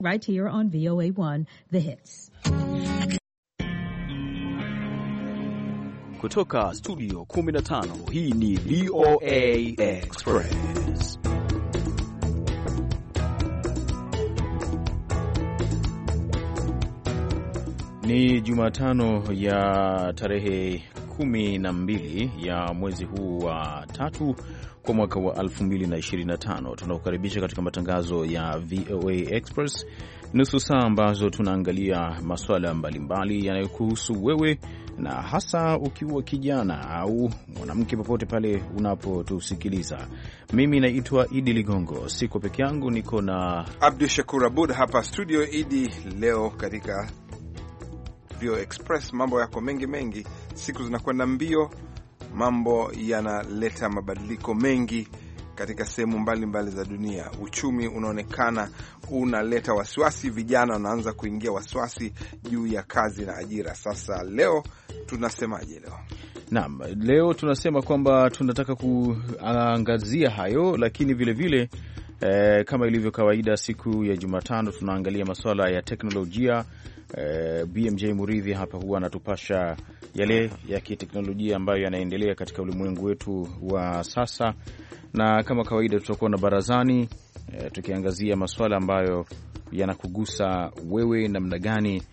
Right here on VOA1, The Hits. Kutoka studio 15, hii ni VOA Express. Ni Jumatano ya tarehe 12 ya mwezi huu wa tatu kwa mwaka wa 2025. Tunakukaribisha katika matangazo ya VOA Express, nusu saa ambazo tunaangalia masuala mbalimbali yanayokuhusu wewe, na hasa ukiwa kijana au mwanamke popote pale unapotusikiliza. Mimi naitwa Idi Ligongo, siko peke yangu, niko na Abdul Shakur Abud hapa studio. Idi, leo katika VOA Express mambo yako mengi, siku zinakwenda mbio, mambo yanaleta mabadiliko mengi katika sehemu mbalimbali za dunia. Uchumi unaonekana unaleta wasiwasi, vijana wanaanza kuingia wasiwasi juu ya kazi na ajira. Sasa leo tunasemaje leo? Naam, leo tunasema kwamba tunataka kuangazia hayo, lakini vile kama ilivyo kawaida siku ya Jumatano tunaangalia masuala ya teknolojia. BMJ Muridhi hapa huwa anatupasha yale ya kiteknolojia ambayo yanaendelea katika ulimwengu wetu wa sasa, na kama kawaida tutakuwa na barazani tukiangazia masuala ambayo yanakugusa wewe, namna gani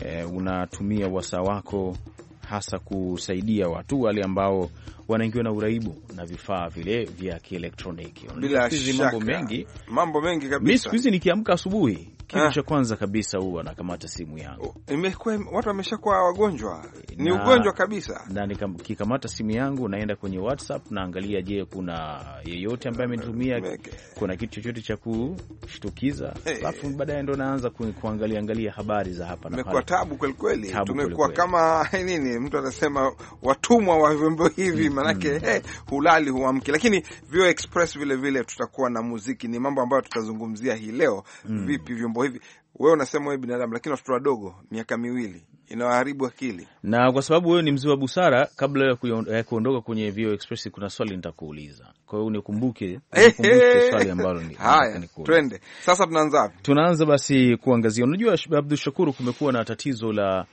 unatumia wasaa wako hasa kusaidia watu wale ambao wanaingiwa na uraibu na vifaa vile vya kielektroniki. Bila shaka mambo mengi kabisa. Mimi siku hizi nikiamka asubuhi, kitu cha kwanza kabisa huwa nakamata simu yangu. Imekuwa watu wameshakuwa wagonjwa, ni ugonjwa kabisa. Na nikikamata simu yangu naenda kwenye WhatsApp naangalia, je, kuna yeyote ambaye amenitumia kuna kitu chochote cha kushtukiza, alafu baadaye ndo naanza kuangalia habari za hapa na pale. Imekuwa tabu kweli. Tumekuwa kama nini, mtu anasema watumwa wa vyombo hivi, manake hulali huamki. Lakini Vio Express vile tutakuwa na muziki, ni mambo ambayo tutazungumzia hii leo. Vipi vyombo hivi, wewe unasema wewe binadamu, lakini watoto wadogo miaka 2 inawaharibu akili. Na kwa sababu wewe ni mzee wa busara, kabla ya kuondoka kwenye Vio Express kuna swali nitakuuliza. Kwa hiyo unikumbuke swali ambalo ni haya. Twende sasa, tunaanza wapi? Tunaanza basi kuangazia, unajua Abdul Shakuru, kumekuwa na tatizo la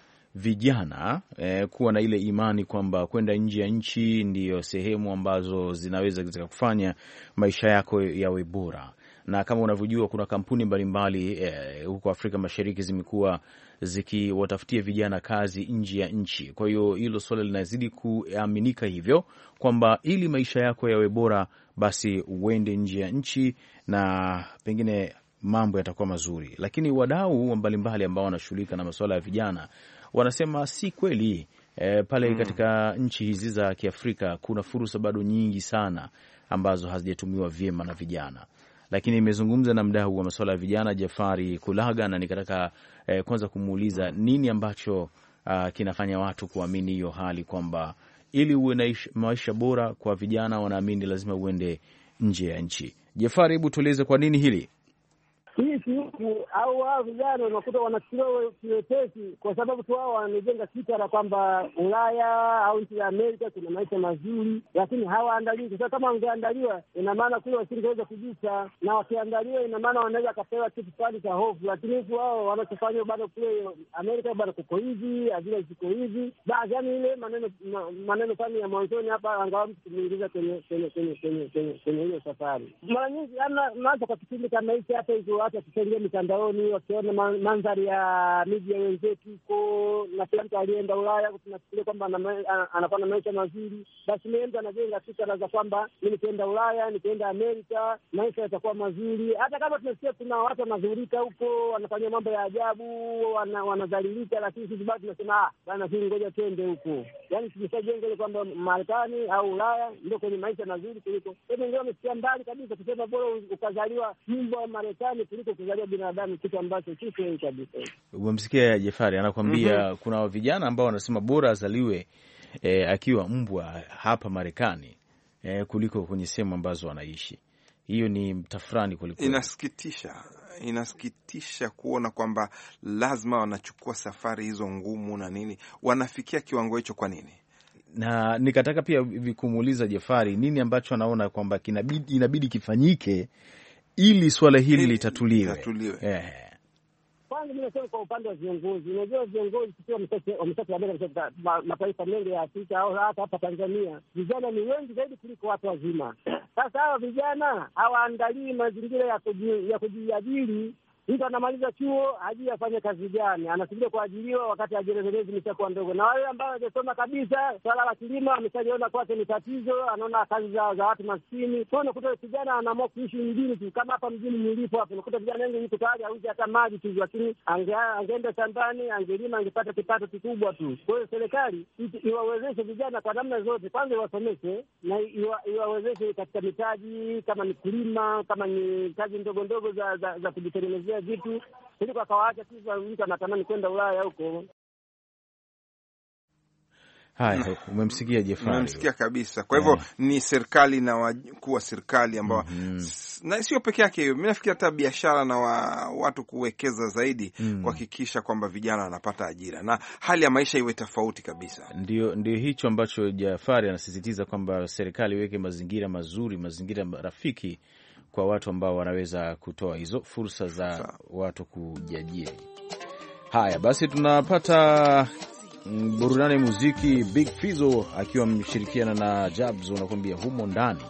vijana kuwa na ile imani kwamba kwenda nje ya nchi ndiyo sehemu ambazo zinaweza kufanya maisha yako yawe bora. Na kama unavyojua kuna kampuni mbalimbali huko Afrika Mashariki zimekuwa zikiwatafutia vijana kazi nje ya nchi. Kwa hiyo hilo swala linazidi kuaminika hivyo kwamba ili maisha yako yawe bora, basi uende nje ya nchi na pengine mambo yatakuwa mazuri. Lakini wadau mbalimbali ambao wanashughulika na masuala ya vijana wanasema si kweli. Pale katika nchi hizi za Kiafrika kuna fursa bado nyingi sana ambazo hazijatumiwa vyema na vijana. Lakini nimezungumza na mdau wa masuala ya vijana Jafari Kulaga, na nikataka kwanza kumuuliza nini ambacho kinafanya watu kuamini hiyo hali kwamba ili uwe na maisha bora kwa vijana wanaamini lazima uende nje ya nchi. Jafari, hebu tueleze kwa nini hili? Hii siku au wao vijana unakuta wanachukulia kiwepesi kwa sababu tu wao wamejenga fikra kwamba Ulaya au nchi ya Amerika kuna maisha mazuri, lakini hawaandaliwi. Sasa kama wangeandaliwa, ina maana kule wasingeweza kujuta, na wakiandaliwa, ina maana wanaweza kapewa kitu fulani cha hofu. Lakini huku wao wanachofanya bado kule Amerika bado kuko hivi, ajira ziko hivi, basi yani ile maneno fulani ya mwanzoni hapa angalau kumuingiza kwenye hiyo safari. Mara nyingi ana kwa kipindi kama hiki hata hizo hata tukiingia mitandaoni wakiona mandhari ya miji ya wenzetu huko, na kila mtu alienda Ulaya tunafikiria kwamba anakuwa na maisha mazuri, basi mtu anajenga fikra za kwamba mimi nikienda Ulaya, nikienda Amerika maisha yatakuwa mazuri. Hata kama tunasikia kuna watu wanazurika huko, wanafanya mambo ya ajabu, wanadhalilika, lakini sisi bado tunasema bana, sisi ngoja twende huko. Yani tumeshajenga ile kwamba Marekani au Ulaya ndio kwenye maisha mazuri kuliko. Hebu ndio msikia mbali kabisa kusema bora ukazaliwa mbwa wa Marekani kuliko kuzaliwa binadamu, kitu ambacho si kweli kabisa. Umemsikia Jafari anakuambia kuna vijana ambao wanasema bora azaliwe akiwa mbwa hapa Marekani kuliko kwenye sehemu ambazo wanaishi. Hiyo ni tafrani kuliko. Inasikitisha kuona kwamba lazima wanachukua safari hizo ngumu na nini, wanafikia kiwango hicho. Kwa nini? Na nikataka pia kumuuliza Jafari nini ambacho anaona kwamba inabidi kifanyike ili swala hili litatuliwe. Kwanza mimi nasema kwa upande wa viongozi, unajua viongozi sio wameshatabia katika mataifa mengi ya Afrika au hata hapa Tanzania, vijana ni wengi zaidi kuliko watu wazima. Sasa hawa vijana hawaangalii mazingira ya kujiajiri. Mtu anamaliza chuo hajui afanye kazi gani, anasubiri kuajiriwa wakati ajira zenyewe zimeshakuwa ndogo. Na wale ambao hawajasoma kabisa swala la kilimo ameshajiona kwake ni tatizo, anaona kazi za watu maskini. Kwa hiyo unakuta kijana anaamua kuishi mjini tu, kama hapa mjini nilipo hapa, unakuta vijana wengi yuko tayari auze hata maji tu, lakini angeenda shambani, angelima, angepata kipato kikubwa tu. Kwa hiyo serikali iwawezeshe vijana kwa namna zote, kwanza iwasomeshe na iwawezeshe katika mitaji, kama ni kulima, kama ni kazi ndogo ndogo za kujitengenezea vitu, ili kwa kawaacha tu mtu anatamani kwenda Ulaya huko. Haya, umemsikia Jefari? Umemsikia kabisa. Kwa hivyo ni serikali na wakuu wa serikali ambao na sio peke yake hiyo. Mimi nafikiri hata biashara na watu kuwekeza zaidi kuhakikisha kwamba vijana wanapata ajira na hali ya maisha iwe tofauti kabisa. Ndio hicho ambacho Jefari anasisitiza kwamba serikali iweke mazingira mazuri, mazingira rafiki kwa watu ambao wanaweza kutoa hizo fursa za watu kujiajiri. Haya basi, tunapata burudani muziki. Big Fizzo akiwa mshirikiana na Jabs wanakuambia humo ndani.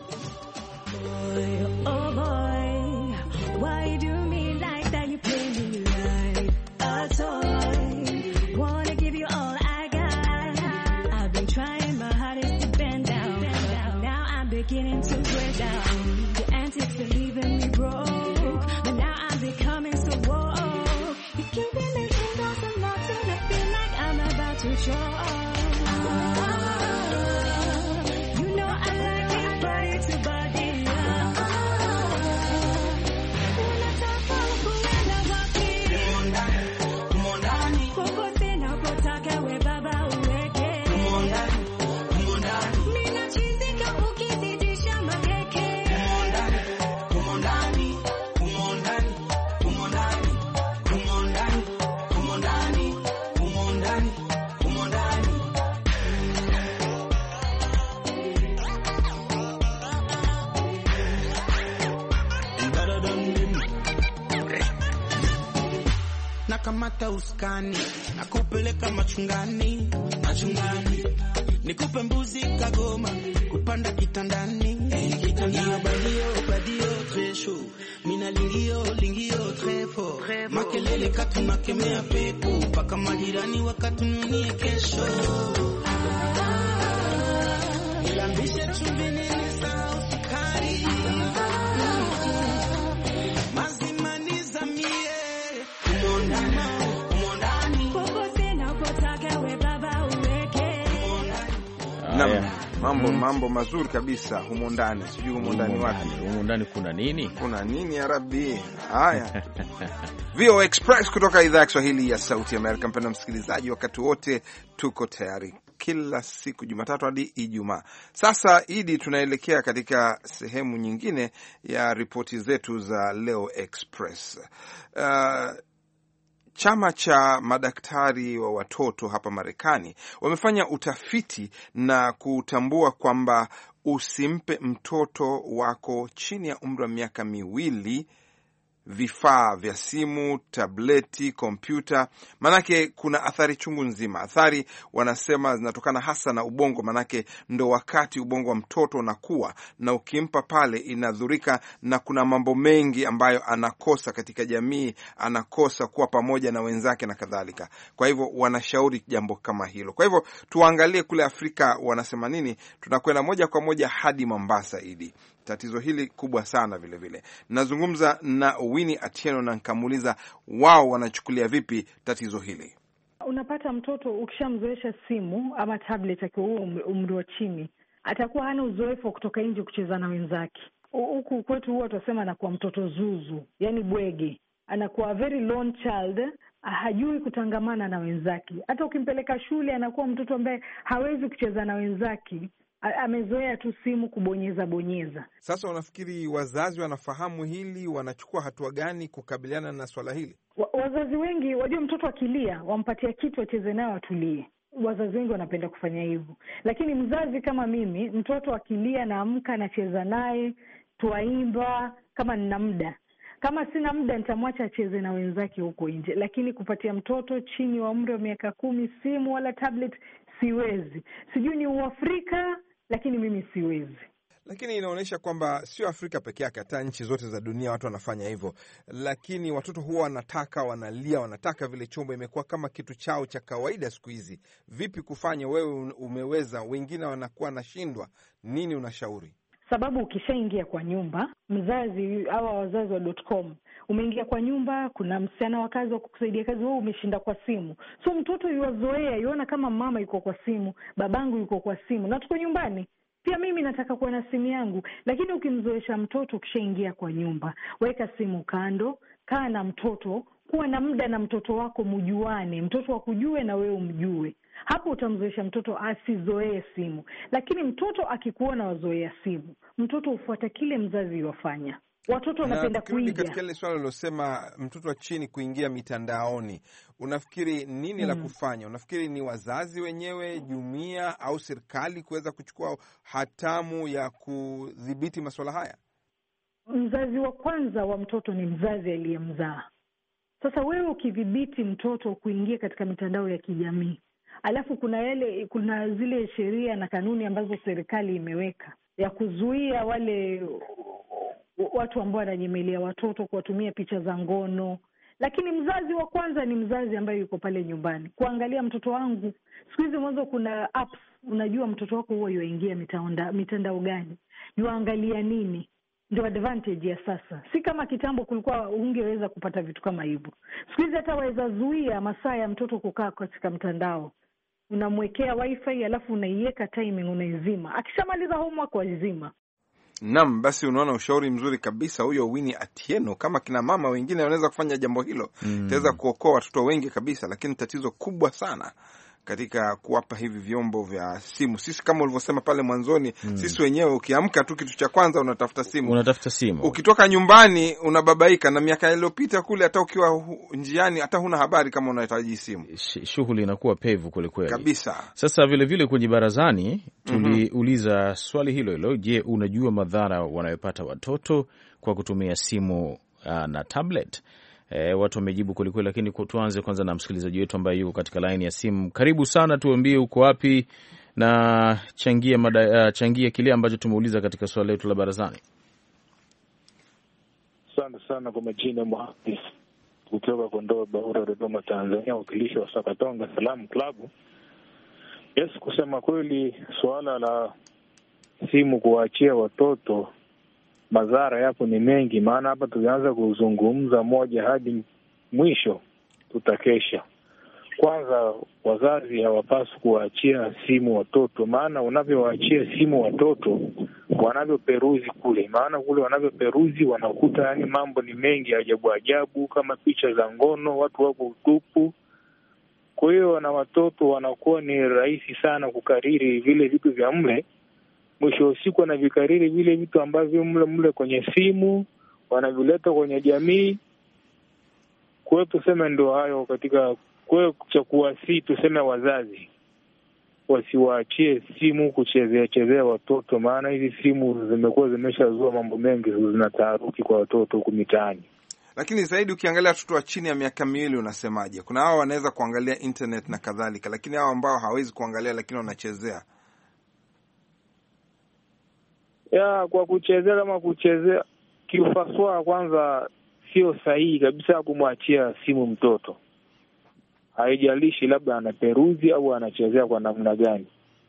Nakamata uskani, nakupeleka machungani, nikupe mbuzi Kagoma, kupanda kitandani, badio tresho, mina lingio trefo, makelele katu nakemea pepo, paka majirani wakatununie kesho. Ilambishe chumbi nini saa ufikari, Mambo mazuri kabisa humo ndani. Sijui humo ndani wapi. Humo ndani kuna nini? Kuna nini ya Rabbi? Haya. VOA Express kutoka idhaa ya Kiswahili ya Sauti ya Amerika. Mpendwa msikilizaji, wakati wote tuko tayari kila siku Jumatatu hadi Ijumaa. Sasa Idi, tunaelekea katika sehemu nyingine ya ripoti zetu za leo Express. Chama cha madaktari wa watoto hapa Marekani wamefanya utafiti na kutambua kwamba usimpe mtoto wako chini ya umri wa miaka 2 vifaa vya simu, tableti, kompyuta, manake kuna athari chungu nzima. Athari wanasema zinatokana hasa na ubongo, manake ndo wakati ubongo wa mtoto unakuwa, na ukimpa pale inadhurika, na kuna mambo mengi ambayo anakosa katika jamii, anakosa kuwa pamoja na wenzake na kadhalika. Kwa hivyo wanashauri jambo kama hilo. Kwa hivyo tuangalie kule Afrika wanasema nini. Tunakwenda moja kwa moja hadi Mombasa Idi. Tatizo hili kubwa sana vile vile. Nazungumza na Winnie Atieno na nikamuuliza wao wanachukulia vipi tatizo hili. Unapata mtoto ukishamzoesha simu ama tablet akiwa umri wa chini, atakuwa hana uzoefu wa kutoka nje kucheza na wenzake. Huku kwetu huwa tunasema anakuwa mtoto zuzu, yani bwege. Anakuwa very lone child, hajui kutangamana na wenzake. Hata ukimpeleka shule anakuwa mtoto ambaye hawezi kucheza na wenzake. Amezoea tu simu kubonyeza. Sasa unafikiri wazazi wanafahamu hili, wanachukua hatua gani kukabiliana na swala hili? Wazazi wengi wajua, mtoto akilia wampatia kitu acheze nayo atulie. Wazazi wengi wanapenda kufanya hivyo, lakini mzazi kama mimi, mtoto akilia naamka nacheza naye, twaimba kama nina muda. Kama sina muda nitamwacha acheze na wenzake huko nje, lakini kupatia mtoto chini wa umri wa miaka 10 simu wala tablet siwezi. Sijui ni Uafrika, lakini mimi siwezi. Lakini inaonyesha kwamba sio Afrika peke yake, hata nchi zote za dunia watu wanafanya hivyo. Lakini watoto huwa wanataka, wanalia, wanataka vile chombo, imekuwa kama kitu chao cha kawaida siku hizi. Vipi kufanya? Wewe umeweza, wengine wanakuwa nashindwa. Nini unashauri? Sababu ukishaingia kwa nyumba, mzazi hawa wazazi wa .com, umeingia kwa nyumba, kuna msichana wa kazi wa kukusaidia kazi, wewe umeshinda kwa simu. So mtoto yuazoea, yuona kama mama yuko kwa simu, babangu yuko kwa simu, na tuko nyumbani. Pia mimi nataka kuwa na simu yangu. Lakini ukimzoesha mtoto, ukishaingia kwa nyumba, weka simu kando, kaa na mtoto, kuwa na muda na mtoto wako, mjuane, mtoto akujue na wewe umjue. Hapo utamzoesha mtoto asizoee simu. Lakini mtoto akikuona wazoea simu, mtoto hufuata kile mzazi wafanya. Watoto wanapenda kuiga. Katika ile swala lilosema mtoto wa chini kuingia mitandaoni, unafikiri nini la kufanya? Unafikiri ni wazazi wenyewe, jumuiya au serikali kuweza kuchukua hatamu ya kudhibiti masuala haya? Mzazi wa kwanza wa mtoto ni mzazi aliyemzaa. Sasa wewe ukidhibiti mtoto kuingia katika mitandao ya kijamii, alafu kuna zile sheria na kanuni ambazo serikali imeweka ya kuzuia wale watu ambao wananyemelea watoto kuwatumia picha za ngono. Lakini mzazi wa kwanza ni mzazi ambaye yuko pale nyumbani kuangalia mtoto wangu. Siku hizi mwanzo kuna apps, unajua mtoto wako huwa yuingia mitandao gani, yuangalia nini. Ndio advantage ya sasa. Si kama kitambo kulikuwa ungeweza kupata vitu kama hivyo. Siku hizi hata waweza zuia masaa ya mtoto kukaa katika mtandao. Unamwekea wifi, alafu unaiweka timing, unaizima. Akishamaliza homework wazima. Naam, basi unaona ushauri mzuri kabisa huyo Winnie Atieno. Kama kina mama wengine wanaweza kufanya jambo hilo, itaweza kuokoa watoto wengi kabisa. Lakini tatizo kubwa sana katika kuwapa hivi vyombo vya simu, sisi kama ulivyosema pale mwanzoni, sisi wenyewe ukiamka tu kitu cha kwanza unatafuta simu. Ukitoka nyumbani unababaika, na miaka iliyopita kule hata ukiwa njiani hata huna habari kama unahitaji simu. Shughuli inakuwa pevu kweli kweli kabisa. Sasa vile kwenye barazani tuliuliza swali hilo, je, unajua madhara wanayopata watoto kwa kutumia simu na tablet? Watu wamejibu kwelikweli, lakini tuanze kwanza na msikilizaji wetu ambaye yuko katika line ya simu. Karibu sana, tuambie uko wapi na changia kile ambacho tumeuliza katika swali letu la barazani. Asante sana kwa majina, Mohamed kutoka Kondoa Bahura, Dodoma, Tanzania, wakilishi wa Sakatonga Salamu Club. Yes, kusema kweli suala la simu kuwaachia watoto, madhara yapo ni mengi, maana hapa tukianza kuzungumza moja hadi mwisho tutakesha. Kwanza, wazazi hawapaswi kuwaachia simu watoto, maana unavyowaachia simu watoto wanavyoperuzi kule, maana kule wanavyoperuzi wanakuta yani mambo ni mengi ajabu kama picha za ngono, watu wako utupu. Kwa hiyo na watoto wanakuwa ni rahisi sana kukariri vile vitu vya mle. Mwisho wa siku wanavikariri vile vitu ambavyo mle kwenye simu wanavileta kwenye jamii. Kwa hiyo tuseme ndio hayo katika kwa cha kuwasi, tuseme wazazi wasiwaachie simu kuchezea watoto, maana hizi simu zimekuwa zimeshazua mambo mengi, zina taharuki kwa watoto huko mitaani. Lakini zaidi ukiangalia watoto wa chini ya miaka 2, unasemaje? Kuna hao wanaweza kuangalia internet na kadhalika, lakini hao ambao hawezi kuangalia lakini wanachezea. Kwa kuchezea kama kuchezea kiufaswa, kwanza sio sahihi kabisa kumwachia simu mtoto. Haijalishi labda anaperuzi au anachezea kwa namna gani.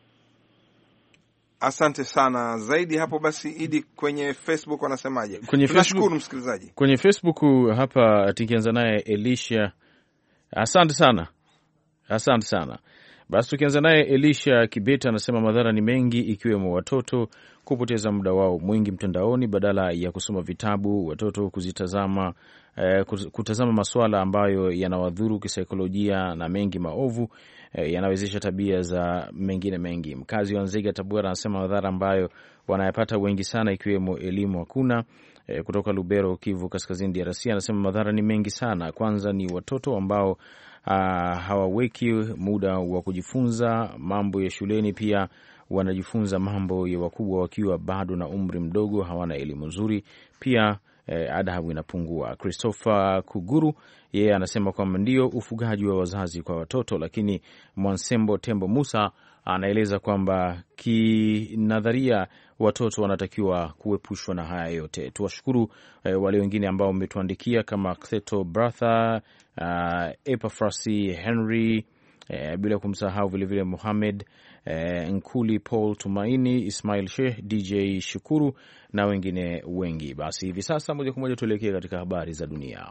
Asante sana. Zaidi hapo basi, Idi, kwenye Facebook wanasemaje? Tunashukuru msikilizaji. Kwenye Facebook hapa tukianza naye Elisha. Asante sana. Basi tukianza naye Elisha Kibeta anasema madhara ni mengi, ikiwemo watoto kupoteza muda wao mwingi mtandaoni badala ya kusoma vitabu, watoto kutazama masuala ambayo yanawadhuru kisaikolojia na mengi maovu yanawezesha tabia za mengine mengi. Mkazi wa Nzega Tabora anasema madhara ambayo wanayapata wengi sana, ikiwemo elimu hakuna. Kutoka Lubero, Kivu Kaskazini, DRC anasema madhara ni mengi sana. Kwanza ni watoto ambao hawaweki muda wa kujifunza mambo ya shuleni, pia wanajifunza mambo ya wakubwa wakiwa bado na umri mdogo, hawana elimu nzuri. Pia adabu inapungua. Christopher Kuguru yeye anasema kwamba ndio ufugaji wa wazazi kwa watoto, lakini Mwansembo Tembo Musa anaeleza kwamba kinadharia watoto wanatakiwa kuepushwa na haya yote. Tuwashukuru wale wengine ambao wametuandikia kama Kleto Bratha, Epafrasi Henry, bila kumsahau vilevile Mohamed Nkuli, Paul Tumaini, Ismail Sheikh, DJ Shukuru na wengine wengi. Basi hivi sasa moja kwa moja tuelekee katika habari za dunia.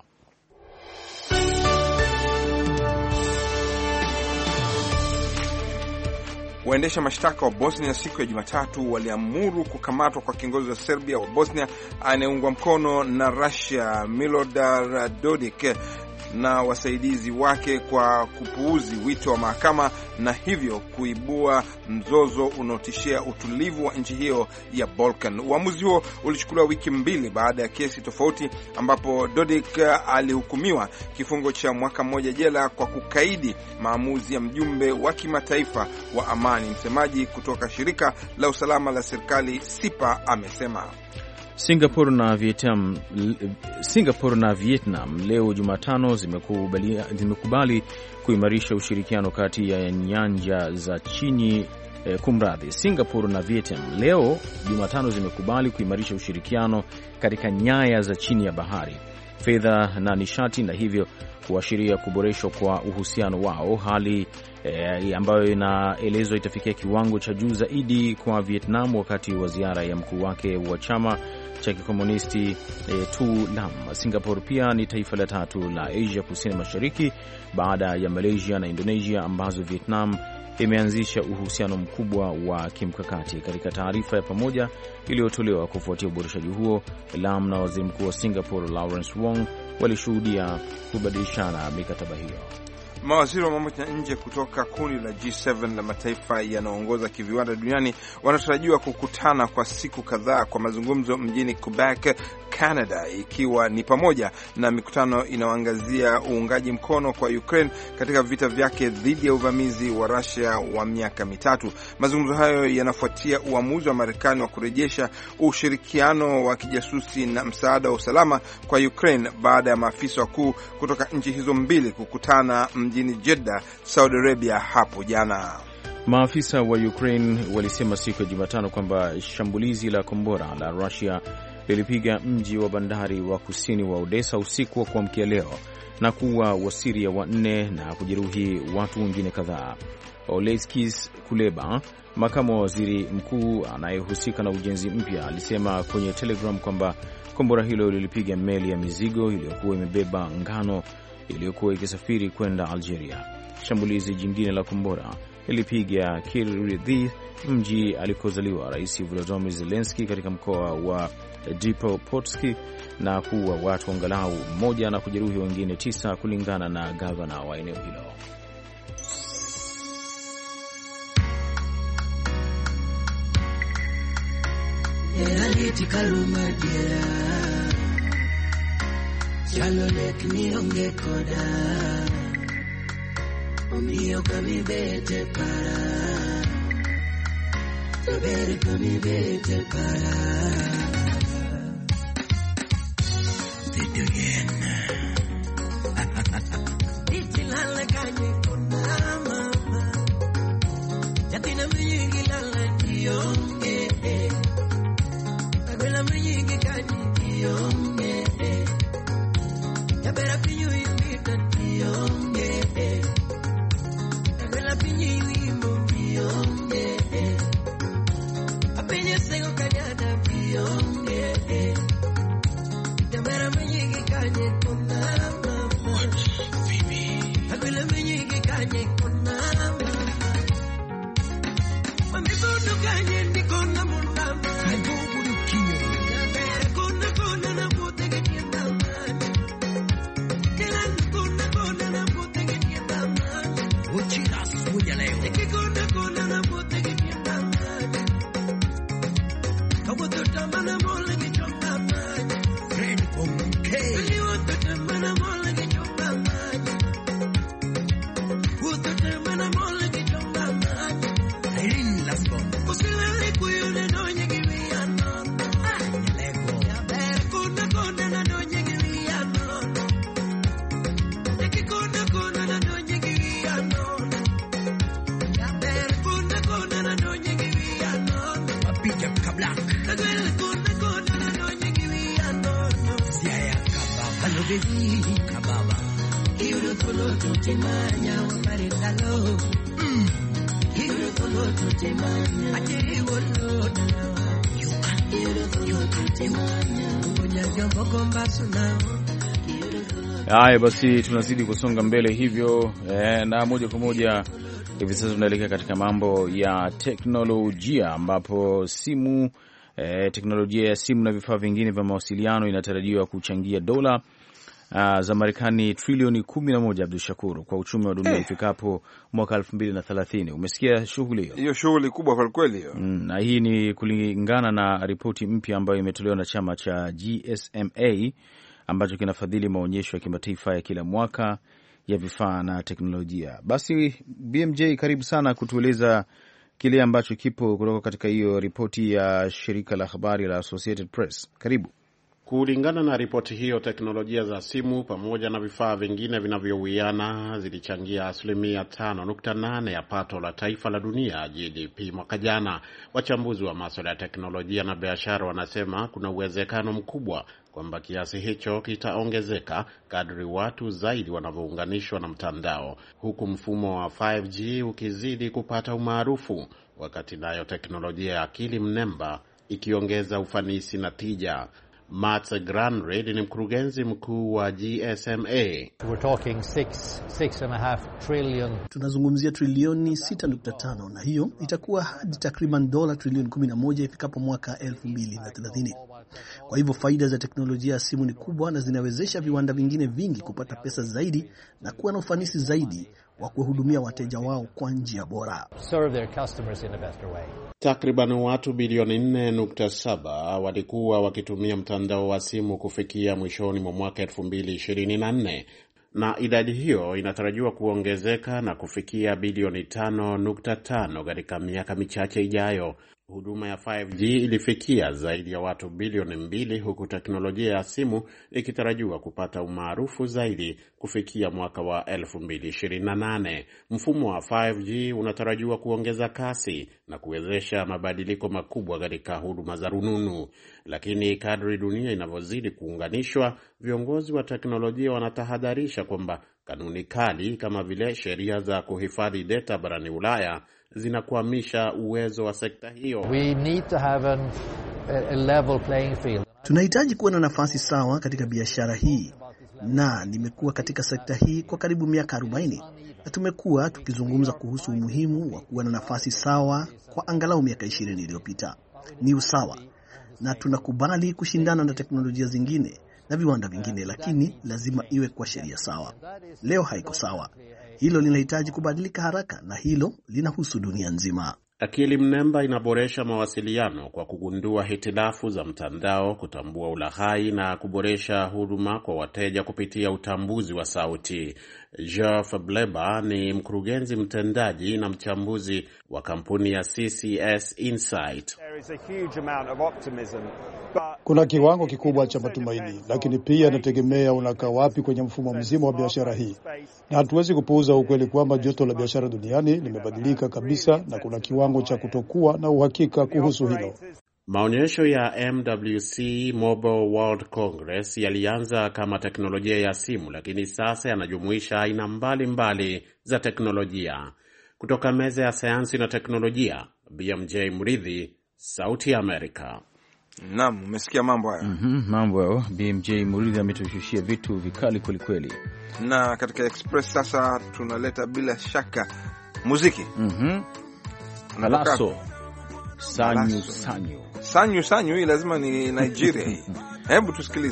Waendesha mashtaka wa Bosnia siku ya Jumatatu waliamuru kukamatwa kwa kiongozi wa Serbia wa Bosnia anayeungwa mkono na Russia, Milorad Dodik, na wasaidizi wake kwa kupuuzi wito wa mahakama na hivyo kuibua mzozo unaotishia utulivu wa nchi hiyo ya Balkan. Uamuzi huo ulichukuliwa wiki mbili baada ya kesi tofauti ambapo Dodik alihukumiwa kifungo cha mwaka mmoja jela kwa kukaidi maamuzi ya mjumbe wa kimataifa wa amani. Msemaji kutoka shirika la usalama la serikali SIPA amesema Singapore na Vietnam leo Jumatano zimekubali kuimarisha ushirikiano kati ya nyanja za chini. Singapore na Vietnam leo Jumatano zimekubali kuimarisha ushirikiano katika nyaya za chini ya bahari, fedha na nishati, na hivyo kuashiria kuboreshwa kwa uhusiano wao, hali ambayo inaelezwa itafikia kiwango cha juu zaidi kwa Vietnam wakati wa ziara ya mkuu wake wa chama cha kikomunisti Tu Lam. Singapore pia ni taifa la tatu la Asia Kusini Mashariki baada ya Malaysia na Indonesia ambazo Vietnam imeanzisha uhusiano mkubwa wa kimkakati. Katika taarifa ya pamoja iliyotolewa kufuatia uboreshaji huo, Lam na waziri mkuu wa Singapore Lawrence Wong walishuhudia kubadilishana mikataba hiyo. Mawaziri wa mambo ya nje kutoka kundi la G7 la mataifa yanayoongoza kiviwanda duniani wanatarajiwa kukutana kwa siku kadhaa kwa mazungumzo mjini Quebec, Canada, ikiwa ni pamoja na mikutano inayoangazia uungaji mkono kwa Ukraine katika vita vyake dhidi ya uvamizi wa Russia wa miaka mitatu. Mazungumzo hayo yanafuatia uamuzi wa Marekani wa kurejesha ushirikiano wa kijasusi na msaada wa usalama kwa Ukraine baada ya maafisa wakuu kutoka nchi hizo mbili kukutana mjini Jeddah, Saudi Arabia hapo jana. Maafisa wa Ukraine walisema siku ya Jumatano kwamba shambulizi la kombora la Russia lilipiga mji wa bandari wa kusini wa Odessa usiku wa kuamkia leo na kuua Wasiria 4 na kujeruhi watu wengine kadhaa. Oleskis Kuleba, makamu wa waziri mkuu anayehusika na ujenzi mpya, alisema kwenye Telegram kwamba kombora hilo lilipiga meli ya mizigo iliyokuwa imebeba ngano iliyokuwa ikisafiri kwenda Algeria. Shambulizi jingine la kombora lilipiga Kiryat, mji alikozaliwa Rais Volodymyr Zelensky katika mkoa wa Dnipropetrovsk, na kuua watu angalau 1 na kujeruhi wengine 9 kulingana na gavana wa eneo hilo. Omio kami bete para, sabere kami bete para. Did again. Itilala kanye kuna mama, yatina mnyingi lala dionge, abela mnyingi kanye dionge, yabera pinyu imita dionge. Kanyana bionge, jamera mnyingi kanye kuna Haya basi, tunazidi kusonga mbele hivyo na moja kwa moja hivi sasa tunaelekea katika mambo ya teknolojia, ambapo simu teknolojia ya simu na vifaa vingine vya mawasiliano inatarajiwa kuchangia dola za Marekani trilioni 11, Abdul Shakur, kwa uchumi wa dunia ifikapo mwaka 2030. Umesikia shughuli hiyo? Hiyo shughuli kubwa kwa kweli hiyo. Na hii ni kulingana na ripoti mpya ambayo imetolewa na chama cha GSMA ambacho kinafadhili maonyesho ya kimataifa ya kila mwaka ya vifaa na teknolojia. Basi BMJ, karibu sana kutueleza kile ambacho kipo kutoka katika hiyo ripoti ya shirika la habari la Associated Press. Karibu. Kulingana na ripoti hiyo, teknolojia za simu pamoja na vifaa vingine vinavyowiana zilichangia 5.8% ya pato la taifa la dunia GDP mwaka jana. Wachambuzi wa masuala ya teknolojia na biashara wanasema kuna uwezekano mkubwa kwamba kiasi hicho kitaongezeka kadri watu zaidi wanavyounganishwa na mtandao, huku mfumo wa 5G ukizidi kupata umaarufu, wakati nayo teknolojia ya akili mnemba ikiongeza ufanisi na tija. Matt Granred ni mkurugenzi mkuu wa GSMA. We're talking 6.5 trillion. Tunazungumzia trilioni 6.5, na hiyo itakuwa hadi takriban dola trilioni 11 ifikapo mwaka 2030. Kwa hivyo faida za teknolojia ya simu ni kubwa na zinawezesha viwanda vingine vingi kupata pesa zaidi na kuwa na ufanisi zaidi wa kuhudumia wateja wao kwa njia bora. Serve their customers in a better way. Takriban watu bilioni 4.7 walikuwa wakitumia mtandao wa simu kufikia mwishoni mwa mwaka 2024, na idadi hiyo inatarajiwa kuongezeka na kufikia bilioni 5.5 katika miaka michache ijayo. Huduma ya 5G ilifikia zaidi ya watu bilioni 2, huku teknolojia ya simu ikitarajiwa kupata umaarufu zaidi kufikia mwaka wa 2028. Mfumo wa 5G unatarajiwa kuongeza kasi na kuwezesha mabadiliko makubwa katika huduma za rununu. Lakini kadri dunia inavyozidi kuunganishwa, viongozi wa teknolojia wanatahadharisha kwamba kanuni kali kama vile sheria za kuhifadhi data barani Ulaya zinakwamisha uwezo wa sekta hiyo. We need to have a level playing field. Tunahitaji kuwa na nafasi sawa katika biashara hii, na nimekuwa katika sekta hii kwa karibu miaka 40, na tumekuwa tukizungumza kuhusu umuhimu wa kuwa na nafasi sawa kwa angalau miaka 20 iliyopita. Ni usawa, na tunakubali kushindana na teknolojia zingine na viwanda vingine, lakini lazima iwe kwa sheria sawa. Leo haiko sawa. Hilo linahitaji kubadilika haraka, na hilo linahusu dunia nzima. Akili mnemba inaboresha mawasiliano kwa kugundua hitilafu za mtandao, kutambua ulaghai na kuboresha huduma kwa wateja kupitia utambuzi wa sauti. Jeff Bleber ni mkurugenzi mtendaji na mchambuzi wa kampuni ya CCS Insight. Kuna kiwango kikubwa cha matumaini, lakini pia inategemea unakaa wapi kwenye mfumo mzima wa biashara hii. Na hatuwezi kupuuza ukweli kwamba joto la biashara duniani limebadilika kabisa, na kuna kiwango cha kutokuwa na uhakika kuhusu hilo. Maonyesho ya MWC Mobile World Congress yalianza kama teknolojia ya simu, lakini sasa yanajumuisha aina mbalimbali za teknolojia. Kutoka meza ya sayansi na teknolojia, BMJ Mridhi, Sauti ya Amerika. Naam, umesikia mambo haya. Mambo hayo. BMJ Mridhi ametushushia vitu vikali kweli kweli. Na katika Express sasa tunaleta bila shaka muziki. Alaso. Sanyu hii lazima ni Nigeria hii. Hebu tusikilize.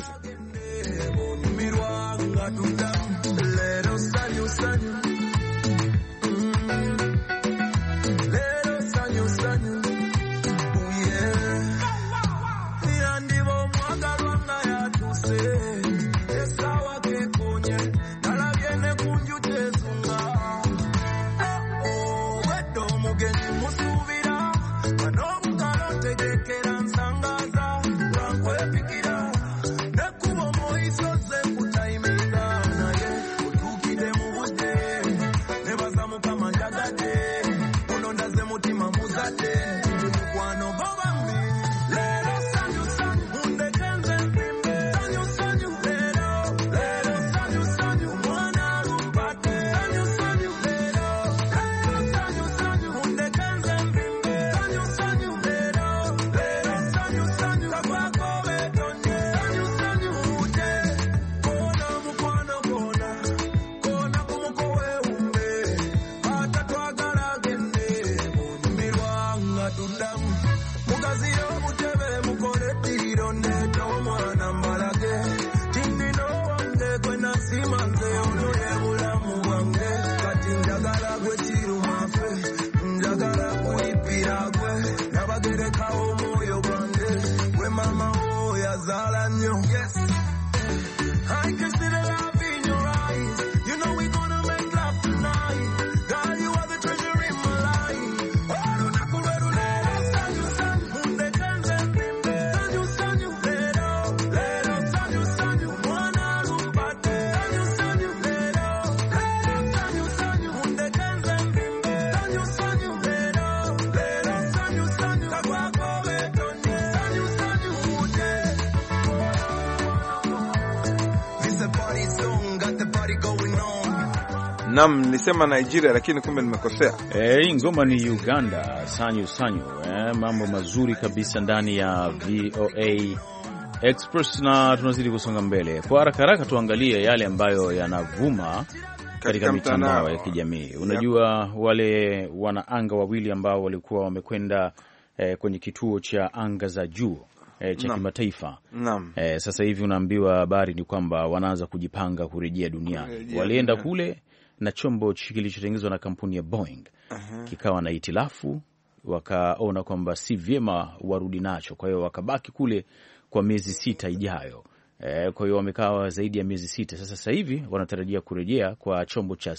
Naam, nilisema Nigeria lakini kumbe nimekosea. Hii ngoma ni Uganda, sanyu sanyu. Mambo mazuri kabisa ndani ya VOA Express, na tunazidi kusonga mbele. Kwa haraka haraka tuangalie yale ambayo yanavuma katika mitandao ya kijamii. Unajua wale wanaanga wawili ambao walikuwa wamekwenda kwenye kituo cha anga za juu cha kimataifa. Sasa hivi unaambiwa habari ni kwamba wanaanza kujipanga kurejea duniani. Walienda kule na chombo kilichotengenezwa na kampuni ya Boeing. Kikawa na itilafu, wakaona kwamba si vyema warudi nacho. Kwa hiyo wakabaki kule kwa miezi 6 ijayo. Kwa hiyo wamekaa zaidi ya miezi 6. Sasa hivi wanatarajia kurejea kwa chombo cha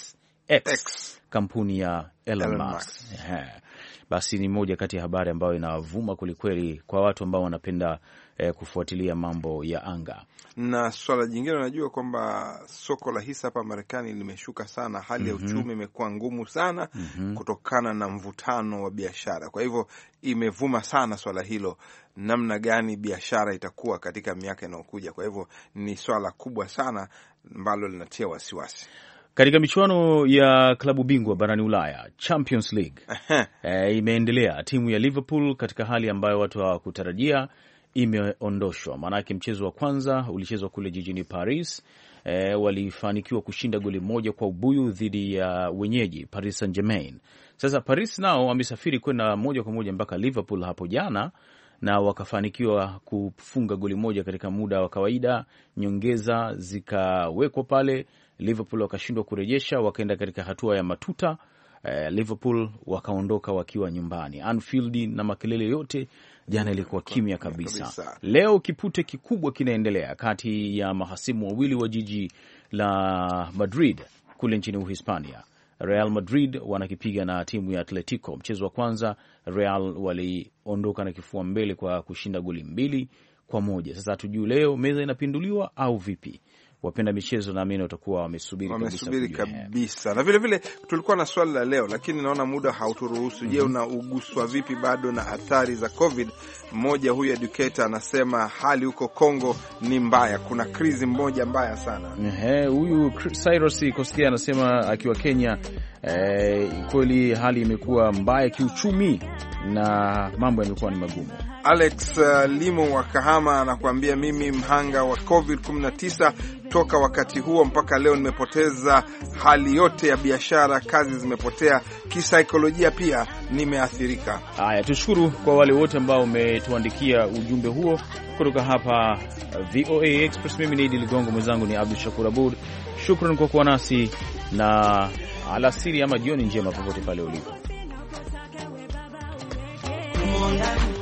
SpaceX, kampuni ya Elon Musk. Basi ni moja kati ya habari ambayo inavuma kwelikweli kwa watu ambao wanapenda kufuatilia mambo ya anga. Na swala jingine, unajua kwamba soko la hisa hapa Marekani limeshuka sana. Hali ya uchumi imekuwa ngumu sana kutokana na mvutano wa biashara. Kwa hivyo imevuma sana swala hilo, namna gani biashara itakuwa katika miaka inayokuja. Kwa hivyo ni swala kubwa sana ambalo linatia wasiwasi. Katika michuano ya klabu bingwa barani Ulaya, Champions League imeendelea. Timu ya Liverpool katika hali ambayo watu hawakutarajia imeondoshwa. Maanake mchezo wa kwanza ulichezwa kule jijini Paris. Walifanikiwa kushinda goli 1 kwa ubuyu dhidi ya wenyeji Paris Saint-Germain. Sasa Paris nao wamesafiri kwenda moja kwa moja mpaka Liverpool hapo jana na wakafanikiwa kufunga goli 1 katika muda wa kawaida. Nyongeza zikawekwa pale, Liverpool wakashindwa kurejesha, wakaenda katika hatua ya matuta. Liverpool wakaondoka wakiwa nyumbani. Anfield na makelele yote jana ilikuwa kimya kabisa. Leo kipute kikubwa kinaendelea kati ya mahasimu wawili wa jiji la Madrid kule nchini Uhispania. Real Madrid wanakipiga na timu ya Atletico. Mchezo wa kwanza Real waliondoka na kifua mbele kwa kushinda goli 2-1. Sasa hatujui leo meza inapinduliwa au vipi. Wapenda michezo na mimi watakuwa wamesubiri kabisa. Na vile vile tulikuwa na swali la leo, lakini naona muda hauturuhusu. Je, unauguswa vipi bado na athari za COVID? Mmoja huyu educator anasema hali huko Kongo ni mbaya, kuna krizi moja mbaya sana. Huyu Cyrus Koskia anasema akiwa Kenya, kweli hali imekuwa mbaya kiuchumi na mambo yamekuwa ni magumu. Alex Limo wa Kahama anakuambia mimi mhanga wa COVID-19, toka wakati huo mpaka leo nimepoteza hali yote ya biashara, kazi zimepotea, kisaikolojia pia nimeathirika. Haya, tushukuru kwa wale wote ambao umetuandikia ujumbe huo kutoka hapa VOA Express. Mimi ni Idi Ligongo, mwenzangu ni Abdul Shakur Abud. Shukrani kwa kuwa nasi na alasiri ama jioni njema popote pale ulipo.